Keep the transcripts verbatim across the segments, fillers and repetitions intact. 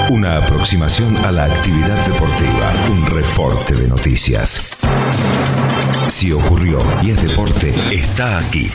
Una aproximación a la actividad deportiva. Un reporte de noticias. Si ocurrió y es deporte, está aquí.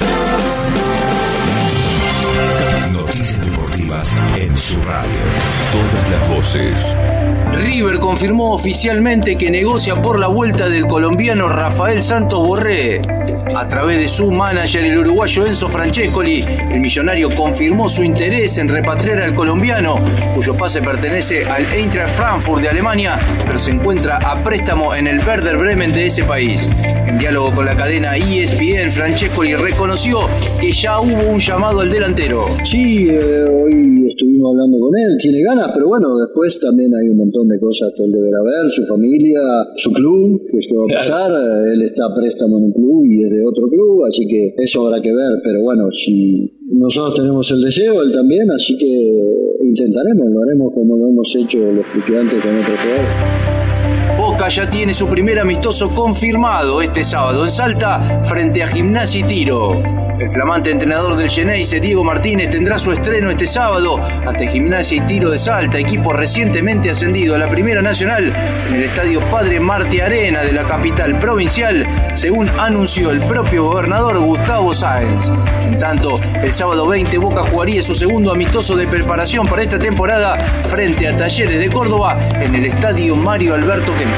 Noticias deportivas en su radio. Todas las voces. River confirmó oficialmente que negocia por la vuelta del colombiano Rafael Santos Borré. A través de su manager, el uruguayo Enzo Francescoli, el millonario confirmó su interés en repatriar al colombiano, cuyo pase pertenece al Eintracht Frankfurt de Alemania, pero se encuentra a préstamo en el Werder Bremen de ese país. En diálogo con la cadena E S P N, Francescoli reconoció que ya hubo un llamado al delantero. Sí, eh, hoy estuvimos hablando con él, tiene ganas, pero bueno, después también hay un montón de cosas que él deberá ver, su familia, su club, que es que va a pasar, él está a préstamo en un club y es de otro club, así que eso habrá que ver, pero bueno, si nosotros tenemos el deseo, él también, así que intentaremos, lo haremos como lo hemos hecho, lo expliqué antes con otros jugadores. Boca ya tiene su primer amistoso confirmado este sábado en Salta frente a Gimnasia y Tiro. El flamante entrenador del Xeneize, Diego Martínez, tendrá su estreno este sábado ante Gimnasia y Tiro de Salta, equipo recientemente ascendido a la Primera Nacional en el estadio Padre Martí Arena de la capital provincial, según anunció el propio gobernador Gustavo Sáenz. En tanto, el sábado veinte Boca jugaría su segundo amistoso de preparación para esta temporada frente a Talleres de Córdoba en el estadio Mario Alberto Kempes.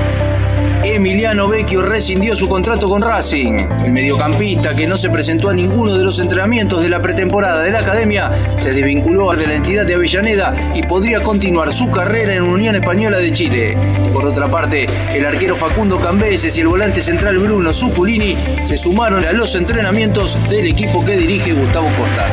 Emiliano Vecchio rescindió su contrato con Racing. El mediocampista, que no se presentó a ninguno de los entrenamientos de la pretemporada de la academia, se desvinculó de la entidad de Avellaneda y podría continuar su carrera en Unión Española de Chile. Por otra parte, el arquero Facundo Cambeses y el volante central Bruno Zuculini se sumaron a los entrenamientos del equipo que dirige Gustavo Costa.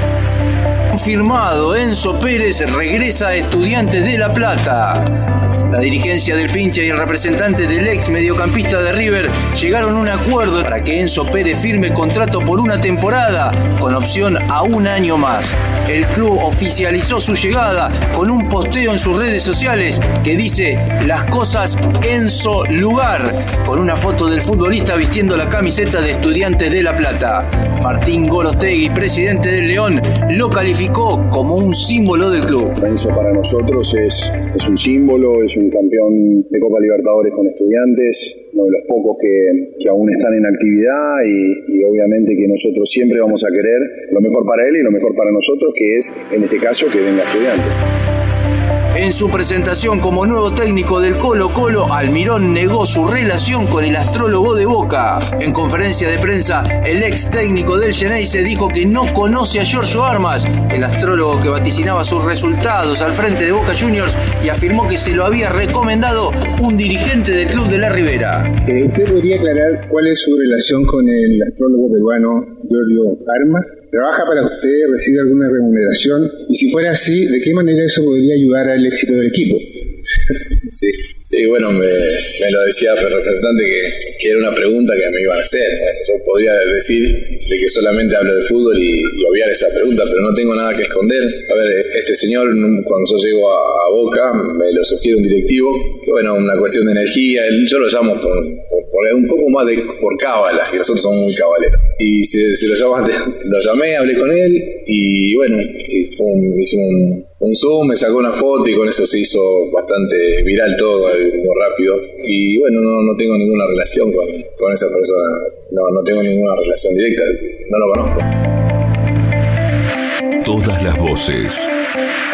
Confirmado, Enzo Pérez regresa a Estudiantes de La Plata. La dirigencia del Pincha y el representante del ex mediocampista de River llegaron a un acuerdo para que Enzo Pérez firme contrato por una temporada con opción a un año más. El club oficializó su llegada con un posteo en sus redes sociales que dice las cosas Enzo Lugar, con una foto del futbolista vistiendo la camiseta de Estudiantes de La Plata. Martín Gorostegui, presidente del León, lo calificó como un símbolo del club. Enzo para nosotros es, es un símbolo, es un campeón de Copa Libertadores con Estudiantes, uno de los pocos que, que aún están en actividad y, y obviamente que nosotros siempre vamos a querer lo mejor para él y lo mejor para nosotros, que es en este caso que venga Estudiantes. En su presentación como nuevo técnico del Colo-Colo, Almirón negó su relación con el astrólogo de Boca. En conferencia de prensa, el ex técnico del Xeneize dijo que no conoce a Giorgio Armas, el astrólogo que vaticinaba sus resultados al frente de Boca Juniors, y afirmó que se lo había recomendado un dirigente del club de la Ribera. Eh, ¿Usted podría aclarar cuál es su relación con el astrólogo peruano Giorgio Armas? ¿Trabaja para usted? ¿Recibe alguna remuneración? Y si fuera así, ¿de qué manera eso podría ayudar al éxito del equipo? Sí, sí, bueno, me, me lo decía el representante que, que era una pregunta que me iban a hacer. Yo podría decir de que solamente hablo de fútbol y, y obviar esa pregunta, pero no tengo nada que esconder. A ver, este señor, cuando yo llego a, a Boca, me lo sugiere un directivo, que bueno, una cuestión de energía, yo lo llamo por, por, por un poco más de por cábala, que nosotros somos muy cabaleros. Y si, si lo, llamaste, lo llamé, hablé con él y bueno, y fue un, hicimos un, un Zoom, me sacó una foto y con eso se hizo bastante viral todo, muy rápido. Y bueno, no, no tengo ninguna relación con, con esa persona, no, no tengo ninguna relación directa, no lo conozco. Todas las voces.